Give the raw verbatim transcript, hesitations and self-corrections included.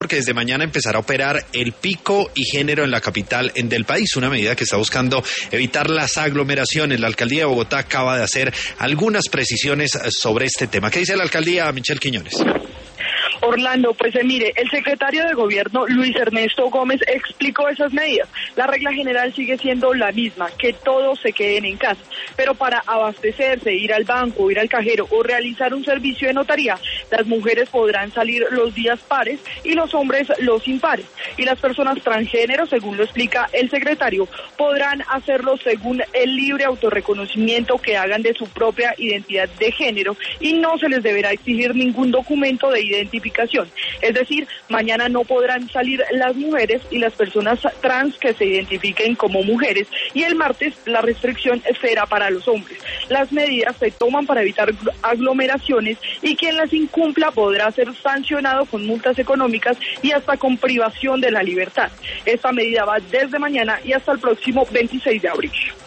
porque desde mañana empezará a operar el pico y género en la capital del país, una medida que está buscando evitar las aglomeraciones. La alcaldía de Bogotá acaba de hacer algunas precisiones sobre este tema. ¿Qué dice la alcaldía, Michelle Quiñones? Orlando, pues eh, mire, el secretario de Gobierno, Luis Ernesto Gómez, explicó esas medidas. La regla general sigue siendo la misma, que todos se queden en casa, pero para abastecerse, ir al banco, ir al cajero o realizar un servicio de notaría, las mujeres podrán salir los días pares y los hombres los impares. Y las personas transgénero, según lo explica el secretario, podrán hacerlo según el libre autorreconocimiento que hagan de su propia identidad de género y no se les deberá exigir ningún documento de identificación. Es decir, mañana no podrán salir las mujeres y las personas trans que se identifiquen como mujeres, y el martes la restricción será para los hombres. Las medidas se toman para evitar aglomeraciones y quien las incumpla podrá ser sancionado con multas económicas y hasta con privación de la libertad. Esta medida va desde mañana y hasta el próximo veintiséis de abril.